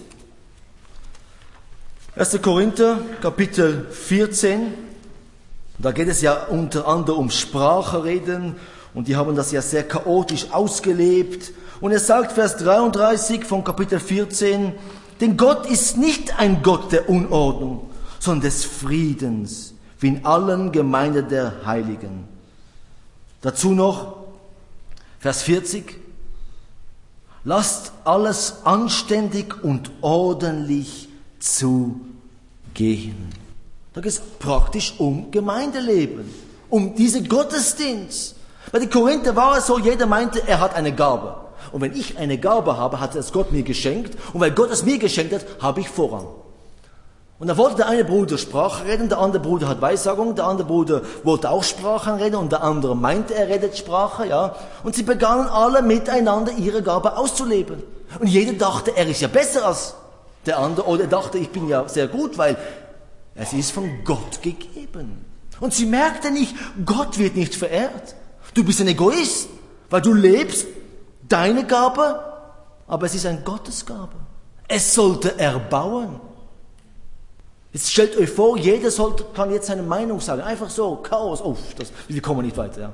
erster Korinther, Kapitel vierzehn. Da geht es ja unter anderem um Sprachenreden und die haben das ja sehr chaotisch ausgelebt. Und er sagt, Vers dreiunddreißig von Kapitel vierzehn, denn Gott ist nicht ein Gott der Unordnung, sondern des Friedens, wie in allen Gemeinden der Heiligen. Dazu noch Vers vierzig. Lasst alles anständig und ordentlich zugehen. Da geht es praktisch um Gemeindeleben, um diesen Gottesdienst. Bei den Korinther war es so, jeder meinte, er hat eine Gabe. Und wenn ich eine Gabe habe, hat es Gott mir geschenkt. Und weil Gott es mir geschenkt hat, habe ich Vorrang. Und da wollte der eine Bruder Sprache reden, der andere Bruder hat Weissagung, der andere Bruder wollte auch Sprachen reden und der andere meinte, er redet Sprache, ja. Und sie begannen alle miteinander ihre Gabe auszuleben. Und jeder dachte, er ist ja besser als der andere, oder er dachte, ich bin ja sehr gut, weil es ist von Gott gegeben. Und sie merkte nicht, Gott wird nicht verehrt. Du bist ein Egoist, weil du lebst deine Gabe, aber es ist eine Gottesgabe. Es sollte erbauen. Jetzt stellt euch vor, jeder sollte, kann jetzt seine Meinung sagen. Einfach so, Chaos. Oh, das, wir kommen nicht weiter. Ja.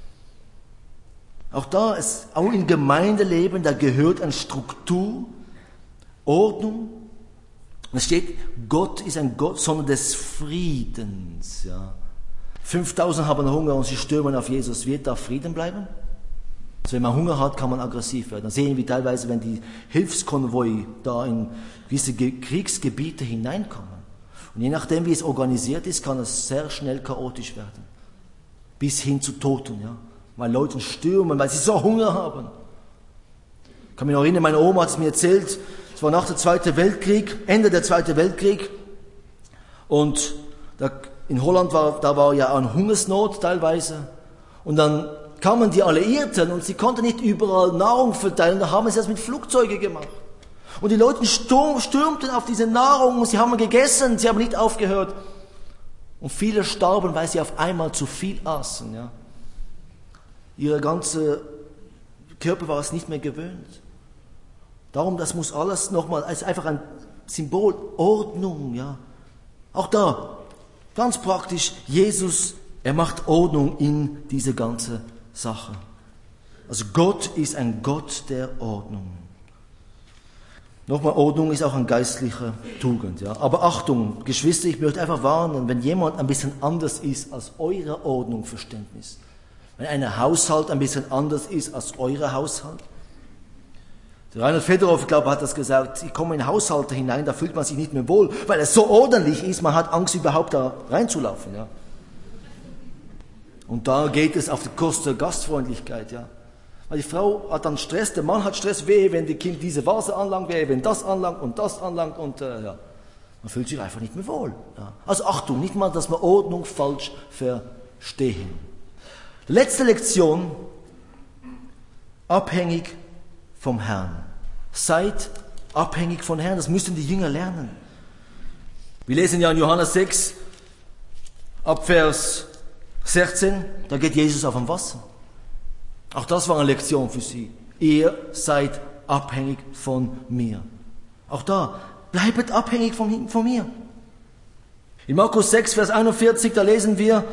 Auch da, ist, auch im Gemeindeleben, da gehört eine Struktur, Ordnung. Und es steht, Gott ist ein Gott, sondern des Friedens. Ja. fünftausend haben Hunger und sie stürmen auf Jesus. Wird da Frieden bleiben? Also wenn man Hunger hat, kann man aggressiv werden. Dann sehen wir teilweise, wenn die Hilfskonvoi da in gewisse Kriegsgebiete hineinkommen. Und je nachdem, wie es organisiert ist, kann es sehr schnell chaotisch werden. Bis hin zu Toten, ja. Weil Leute stürmen, weil sie so Hunger haben. Ich kann mich noch erinnern, meine Oma hat es mir erzählt, es war nach dem Zweiten Weltkrieg, Ende der Zweiten Weltkrieg. Und da, in Holland war, da war ja eine Hungersnot teilweise. Und dann kamen die Alliierten und sie konnten nicht überall Nahrung verteilen, da haben sie das mit Flugzeugen gemacht. Und die Leute stürmten auf diese Nahrung und sie haben gegessen, sie haben nicht aufgehört. Und viele starben, weil sie auf einmal zu viel aßen. Ja. Ihr ganzer Körper war es nicht mehr gewöhnt. Darum, das muss alles nochmal, als einfach ein Symbol, Ordnung. Ja. Auch da, ganz praktisch, Jesus, er macht Ordnung in diese ganze Sache. Also Gott ist ein Gott der Ordnung. Nochmal, Ordnung ist auch eine geistliche Tugend. Ja. Aber Achtung, Geschwister, ich möchte einfach warnen, wenn jemand ein bisschen anders ist als eure Ordnung, Verständnis. Wenn ein Haushalt ein bisschen anders ist als euer Haushalt. Der Reinhard Fedorov, ich glaube, hat das gesagt, ich komme in Haushalte hinein, da fühlt man sich nicht mehr wohl, weil es so ordentlich ist, man hat Angst, überhaupt da reinzulaufen. Ja. Und da geht es auf die Kosten der Gastfreundlichkeit, ja. Weil die Frau hat dann Stress, der Mann hat Stress, wehe, wenn die Kind diese Vase anlangt, wehe, wenn das anlangt und das anlangt und äh, ja. Man fühlt sich einfach nicht mehr wohl. Ja. Also Achtung, nicht mal, dass wir Ordnung falsch verstehen. Letzte Lektion, abhängig vom Herrn. Seid abhängig vom Herrn, das müssen die Jünger lernen. Wir lesen ja in Johannes sechs, ab Vers sechzehn, da geht Jesus auf dem Wasser. Auch das war eine Lektion für sie. Ihr seid abhängig von mir. Auch da, bleibt abhängig von, von mir. In Markus sechs, Vers einundvierzig, da lesen wir,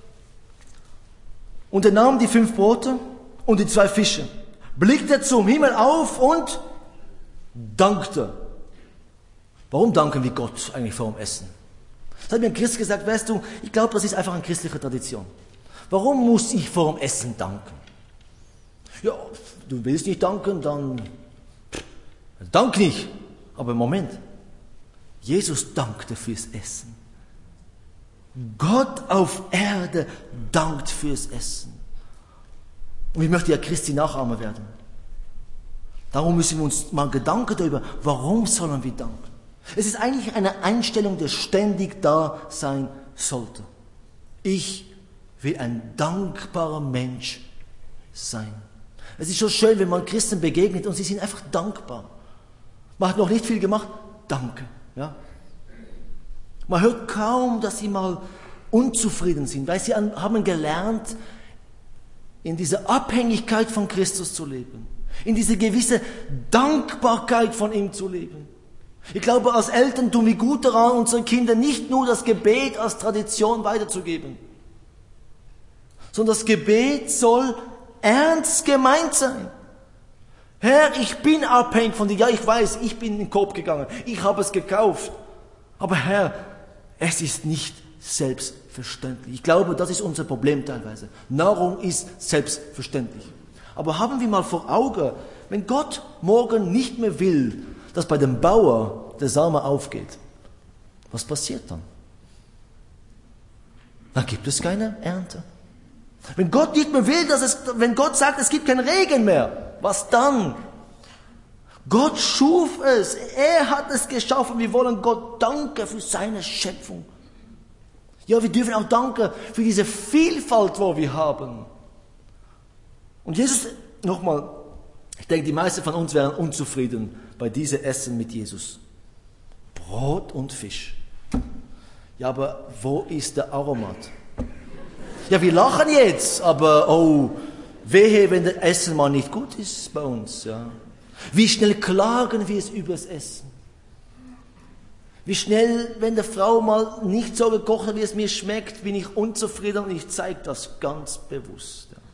und er nahm die fünf Brote und die zwei Fische, blickte zum Himmel auf und dankte. Warum danken wir Gott eigentlich vor dem Essen? Das hat mir ein Christ gesagt, weißt du, ich glaube, das ist einfach eine christliche Tradition. Warum muss ich vor dem Essen danken? Ja, du willst nicht danken, dann dank nicht. Aber Moment, Jesus dankte fürs Essen. Gott auf Erde dankt fürs Essen. Und ich möchte ja Christi Nachahmer werden. Darum müssen wir uns mal Gedanken darüber, warum sollen wir danken? Es ist eigentlich eine Einstellung, die ständig da sein sollte. Ich will ein dankbarer Mensch sein. Es ist so schön, wenn man Christen begegnet und sie sind einfach dankbar. Man hat noch nicht viel gemacht, danke. Ja? Man hört kaum, dass sie mal unzufrieden sind, weil sie haben gelernt, in dieser Abhängigkeit von Christus zu leben. In diese gewisse Dankbarkeit von ihm zu leben. Ich glaube, als Eltern tun wir gut daran, unseren Kindern nicht nur das Gebet als Tradition weiterzugeben, sondern das Gebet soll ernst gemeint sein. Herr, ich bin abhängig von dir. Ja, ich weiß, ich bin in den Coop gegangen. Ich habe es gekauft. Aber Herr, es ist nicht selbstverständlich. selbstverständlich. Ich glaube, das ist unser Problem teilweise. Nahrung ist selbstverständlich. Aber haben wir mal vor Augen, wenn Gott morgen nicht mehr will, dass bei dem Bauer der Same aufgeht, was passiert dann? Dann gibt es keine Ernte. Wenn Gott nicht mehr will, dass es, wenn Gott sagt, es gibt keinen Regen mehr, was dann? Gott schuf es, er hat es geschaffen, wir wollen Gott danken für seine Schöpfung. Ja, wir dürfen auch danken für diese Vielfalt, wo wir haben. Und Jesus, nochmal, ich denke, die meisten von uns wären unzufrieden bei diesem Essen mit Jesus. Brot und Fisch. Ja, aber wo ist der Aromat? Ja, wir lachen jetzt, aber oh, wehe, wenn das Essen mal nicht gut ist bei uns. Ja. Wie schnell klagen wir es übers Essen? Wie schnell, wenn der Frau mal nicht so gekocht hat, wie es mir schmeckt, bin ich unzufrieden und ich zeige das ganz bewusst. Ja.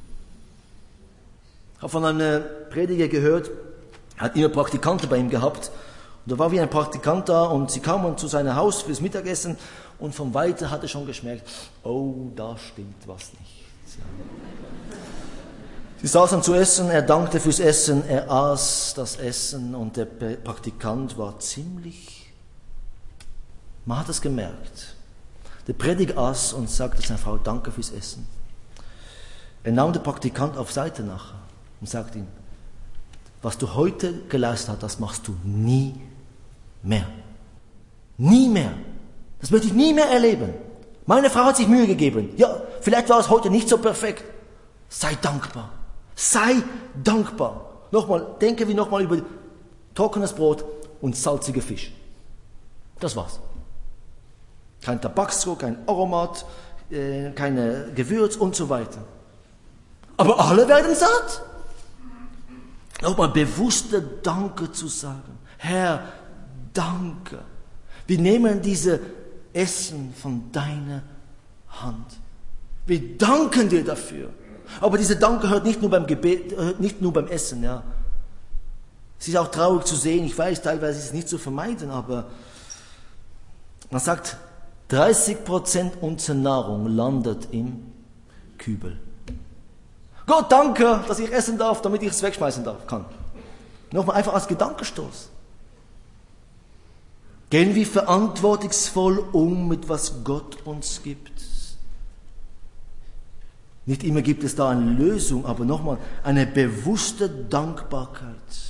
Ich habe von einem Prediger gehört, er hat immer Praktikanten bei ihm gehabt. Und da war wie ein Praktikant da und sie kamen zu seinem Haus fürs Mittagessen und von Weitem hat er schon geschmeckt, oh, da stimmt was nicht. Ja. Sie saßen zu essen, er dankte fürs Essen, er aß das Essen und der Praktikant war ziemlich, man hat es gemerkt. Der Prediger aß und sagte seiner Frau, danke fürs Essen. Er nahm den Praktikant auf Seite nachher und sagte ihm, was du heute geleistet hast, das machst du nie mehr. Nie mehr. Das möchte ich nie mehr erleben. Meine Frau hat sich Mühe gegeben. Ja, vielleicht war es heute nicht so perfekt. Sei dankbar. Sei dankbar. Nochmal, denken wir nochmal über trockenes Brot und salziger Fisch. Das war's. Kein Tabasco, kein Aromat, äh, keine Gewürz und so weiter. Aber alle werden satt. Nochmal bewusste Danke zu sagen. Herr, danke. Wir nehmen diese Essen von deiner Hand. Wir danken dir dafür. Aber diese Danke hört nicht nur beim Gebet, hört nicht nur beim Essen. Ja. Es ist auch traurig zu sehen. Ich weiß, teilweise ist es nicht zu vermeiden, aber man sagt, dreißig Prozent unserer Nahrung landet im Kübel. Gott, danke, dass ich essen darf, damit ich es wegschmeißen darf, kann. Nochmal einfach als Gedankenstoß. Gehen wir verantwortungsvoll um mit was Gott uns gibt. Nicht immer gibt es da eine Lösung, aber nochmal eine bewusste Dankbarkeit.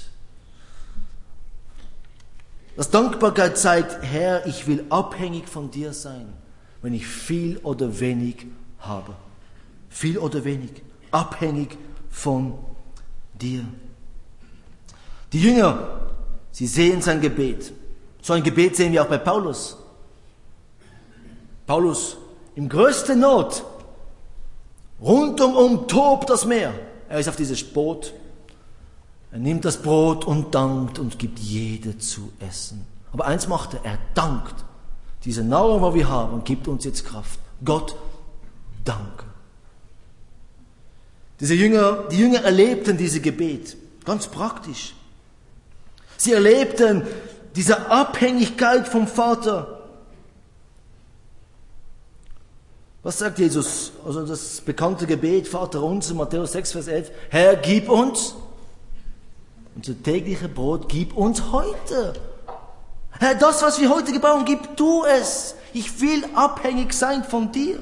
Dass Dankbarkeit zeigt, Herr, ich will abhängig von dir sein, wenn ich viel oder wenig habe. Viel oder wenig. Abhängig von dir. Die Jünger, sie sehen sein Gebet. So ein Gebet sehen wir auch bei Paulus. Paulus, im größten Not, rundum tobt das Meer. Er ist auf dieses Boot. Er nimmt das Brot und dankt und gibt jede zu essen. Aber eins macht er, er dankt. Diese Nahrung, die wir haben, gibt uns jetzt Kraft. Gott, danke. Diese Jünger, die Jünger erlebten dieses Gebet, ganz praktisch. Sie erlebten diese Abhängigkeit vom Vater. Was sagt Jesus? Also das bekannte Gebet, Vater unser, Matthäus sechs, Vers elf. Herr, gib uns unser tägliches Brot, gib uns heute. Herr, das, was wir heute gebrauchen, gib du es. Ich will abhängig sein von dir.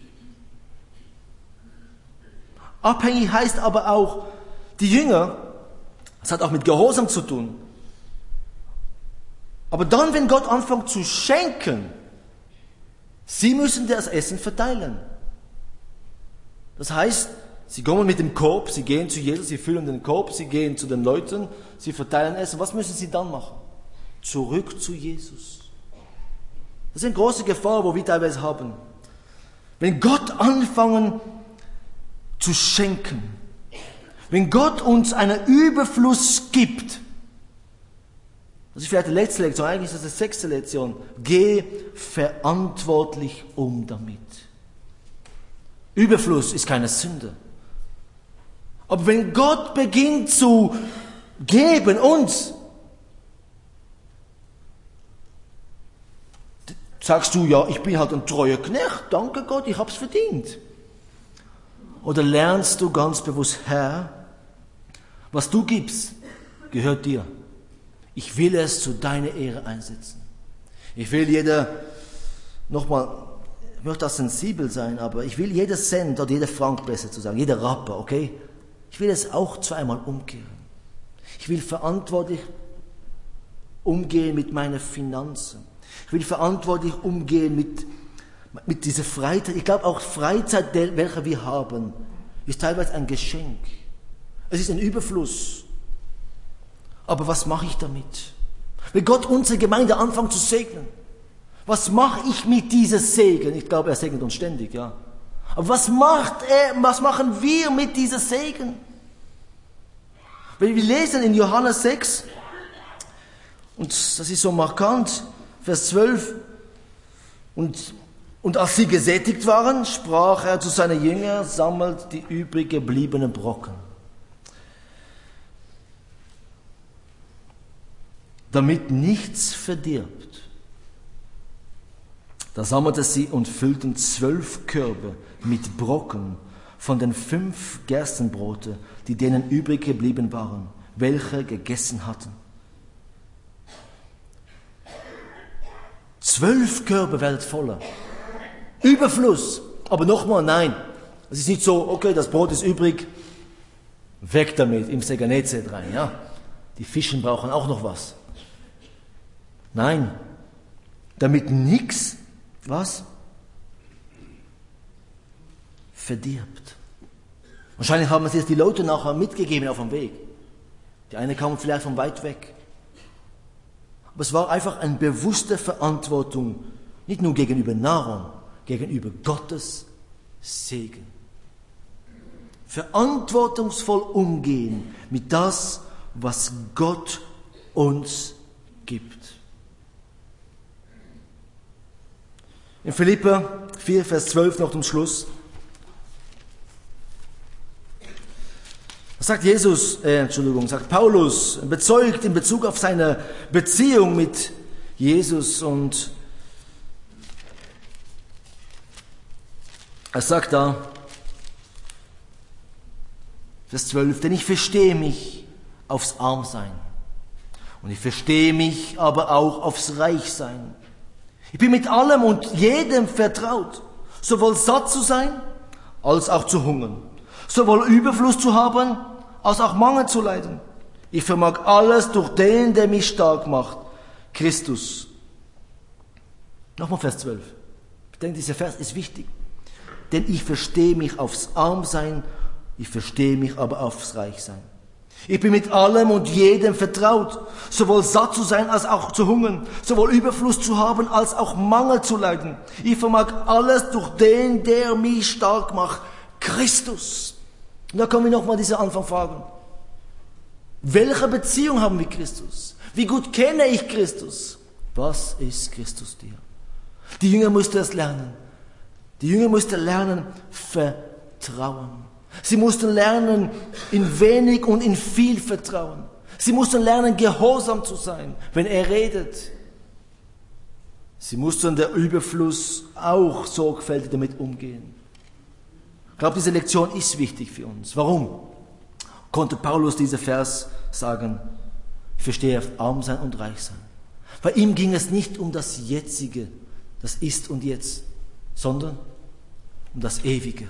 Abhängig heißt aber auch, die Jünger, das hat auch mit Gehorsam zu tun. Aber dann, wenn Gott anfängt zu schenken, sie müssen das Essen verteilen. Das heißt, sie kommen mit dem Korb, sie gehen zu Jesus, sie füllen den Korb, sie gehen zu den Leuten, sie verteilen Essen. Was müssen sie dann machen? Zurück zu Jesus. Das ist eine große Gefahr, wo wir teilweise haben. Wenn Gott anfangen zu schenken, wenn Gott uns einen Überfluss gibt, das ist vielleicht die letzte Lektion, eigentlich ist das die sechste Lektion. Geh verantwortlich um damit. Überfluss ist keine Sünde. Aber wenn Gott beginnt zu geben, uns, Sagst du, ja, ich bin halt ein treuer Knecht, danke Gott, ich hab's verdient. Oder lernst du ganz bewusst, Herr, was du gibst, gehört dir. Ich will es zu deiner Ehre einsetzen. Ich will jeder, nochmal, ich möchte das sensibel sein, aber ich will jeder Cent oder jeder Frank besser zu sagen, jeder Rapper, okay? Ich will es auch zweimal umkehren. Ich will verantwortlich umgehen mit meinen Finanzen. Ich will verantwortlich umgehen mit, mit dieser Freizeit. Ich glaube auch Freizeit, welche wir haben, ist teilweise ein Geschenk. Es ist ein Überfluss. Aber was mache ich damit? Wenn Gott unsere Gemeinde anfängt zu segnen, was mache ich mit diesem Segen? Ich glaube, er segnet uns ständig, ja. Aber was macht er, was machen wir mit diesem Segen? Wenn wir lesen in Johannes sechs, und das ist so markant, Vers zwölf, und, und als sie gesättigt waren, sprach er zu seinen Jüngern, sammelt die übrig gebliebenen Brocken, damit nichts verdirbt. Da sammelte sie und füllten zwölf Körbe mit Brocken von den fünf Gerstenbrote, die denen übrig geblieben waren, welche gegessen hatten. Zwölf Körbe werden voller. Überfluss. Aber nochmal, nein. Es ist nicht so, okay, das Brot ist übrig, weg damit, im See Genezareth rein, ja. Die Fischen brauchen auch noch was. Nein. Damit nichts, was? Verdirbt. Wahrscheinlich haben es jetzt die Leute nachher mitgegeben auf dem Weg. Die eine kamen vielleicht von weit weg. Aber es war einfach eine bewusste Verantwortung, nicht nur gegenüber Nahrung, gegenüber Gottes Segen. Verantwortungsvoll umgehen mit das, was Gott uns gibt. In Philipper vier, Vers zwölf noch zum Schluss. Sagt Jesus, äh, Entschuldigung, sagt Paulus, bezeugt in Bezug auf seine Beziehung mit Jesus, und er sagt da, Vers zwölf, denn ich verstehe mich aufs Armsein und ich verstehe mich aber auch aufs Reichsein. Ich bin mit allem und jedem vertraut, sowohl satt zu sein, als auch zu hungern, sowohl Überfluss zu haben, als auch Mangel zu leiden. Ich vermag alles durch den, der mich stark macht, Christus. Nochmal Vers zwölf. Ich denke, dieser Vers ist wichtig. Denn ich verstehe mich aufs Armsein, ich verstehe mich aber aufs Reichsein. Ich bin mit allem und jedem vertraut, sowohl satt zu sein, als auch zu hungern, sowohl Überfluss zu haben, als auch Mangel zu leiden. Ich vermag alles durch den, der mich stark macht, Christus. Und da kommen wir nochmal diese Anfangfragen. Welche Beziehung haben wir mit Christus? Wie gut kenne ich Christus? Was ist Christus dir? Die Jünger mussten es lernen. Die Jünger mussten lernen, vertrauen. Sie mussten lernen, in wenig und in viel vertrauen. Sie mussten lernen, gehorsam zu sein, wenn er redet. Sie mussten der Überfluss auch sorgfältig damit umgehen. Ich glaube, diese Lektion ist wichtig für uns. Warum konnte Paulus diesen Vers sagen? Ich verstehe arm sein und reich sein. Bei ihm ging es nicht um das Jetzige, das Ist und Jetzt, sondern um das Ewige.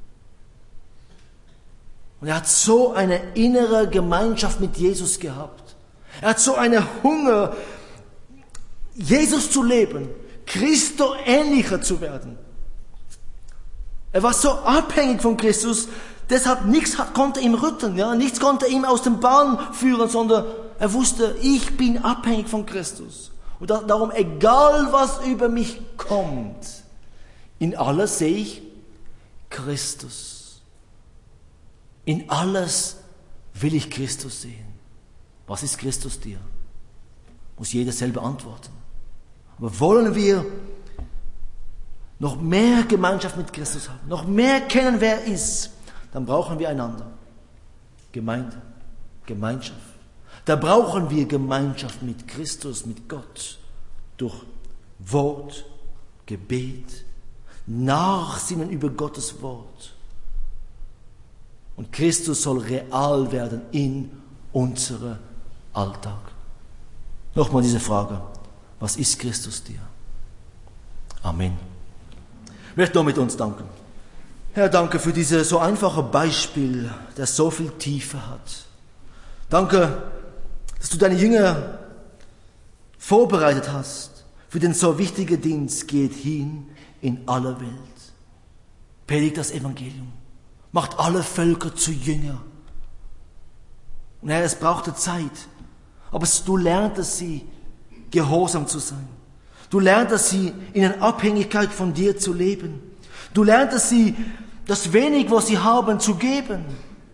Und er hat so eine innere Gemeinschaft mit Jesus gehabt. Er hat so einen Hunger, Jesus zu leben, Christo ähnlicher zu werden. Er war so abhängig von Christus, deshalb nichts konnte ihm rütteln, ja, nichts konnte ihm aus dem Bahn führen, sondern er wusste, ich bin abhängig von Christus. Und darum, egal was über mich kommt, in alles sehe ich Christus. In alles will ich Christus sehen. Was ist Christus dir? Muss jeder selber antworten. Aber wollen wir noch mehr Gemeinschaft mit Christus haben, noch mehr kennen, wer er ist, dann brauchen wir einander. Gemeinde, Gemeinschaft. Da brauchen wir Gemeinschaft mit Christus, mit Gott, durch Wort Gebet, Nachsinnen über Gottes Wort. Und Christus soll real werden in unserem Alltag. Nochmal diese Frage. Was ist Christus dir? Amen. Ich möchte noch mit uns danken. Herr, danke für dieses so einfache Beispiel, das so viel Tiefe hat. Danke, dass du deine Jünger vorbereitet hast für den so wichtigen Dienst. Geht hin in alle Welt. Predigt das Evangelium. Macht alle Völker zu Jünger. Und Herr, es brauchte Zeit. Aber du lerntest sie, gehorsam zu sein. Du lerntest sie, in einer Abhängigkeit von dir zu leben. Du lerntest sie, das wenig, was sie haben, zu geben.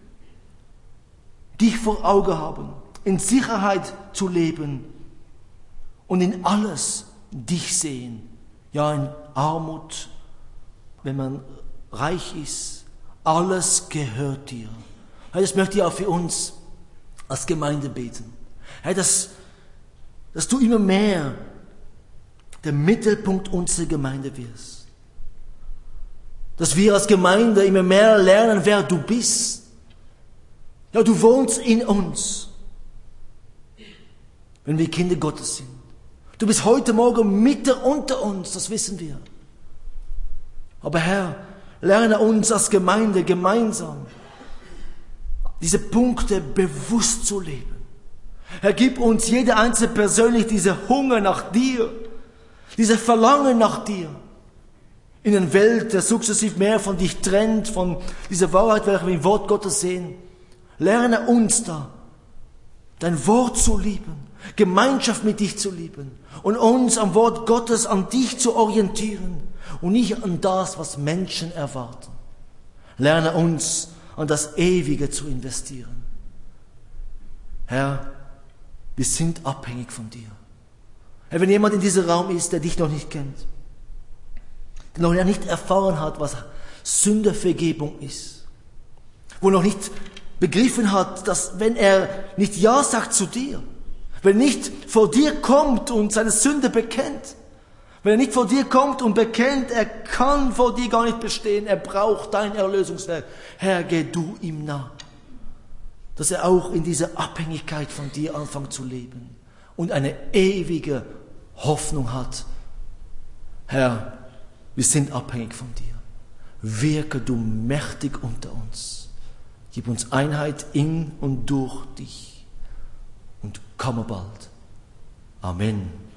Dich vor Augen haben, in Sicherheit zu leben und in alles dich sehen. Ja, in Armut, wenn man reich ist, alles gehört dir. Das möchte ich auch für uns als Gemeinde beten. Dass, dass du immer mehr der Mittelpunkt unserer Gemeinde wirst. Dass wir als Gemeinde immer mehr lernen, wer du bist. Ja, du wohnst in uns, wenn wir Kinder Gottes sind. Du bist heute Morgen mitten unter uns, das wissen wir. Aber Herr, lerne uns als Gemeinde gemeinsam diese Punkte bewusst zu leben. Herr, gib uns jede einzelne persönlich diese Hunger nach dir, diese Verlangen nach dir. In einer Welt, der sukzessiv mehr von dich trennt, von dieser Wahrheit, welche wir im Wort Gottes sehen. Lerne uns da, dein Wort zu lieben, Gemeinschaft mit dich zu lieben und uns am Wort Gottes, an dich zu orientieren und nicht an das, was Menschen erwarten. Lerne uns, an das Ewige zu investieren. Herr, wir sind abhängig von dir. Herr, wenn jemand in diesem Raum ist, der dich noch nicht kennt, der noch nicht erfahren hat, was Sündenvergebung ist, wo noch nicht begriffen hat, dass wenn er nicht Ja sagt zu dir, wenn er nicht vor dir kommt und seine Sünde bekennt, wenn er nicht vor dir kommt und bekennt, er kann vor dir gar nicht bestehen, er braucht dein Erlösungswerk. Herr, geh du ihm nach, dass er auch in dieser Abhängigkeit von dir anfängt zu leben und eine ewige Hoffnung hat. Herr, wir sind abhängig von dir. Wirke du mächtig unter uns. Gib uns Einheit in und durch dich. Und komme bald. Amen.